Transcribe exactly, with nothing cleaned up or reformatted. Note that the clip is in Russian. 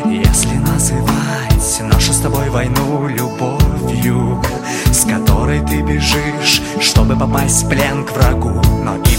Если называть нашу с тобой войну любовью, с которой ты бежишь, чтобы попасть в плен к врагу, но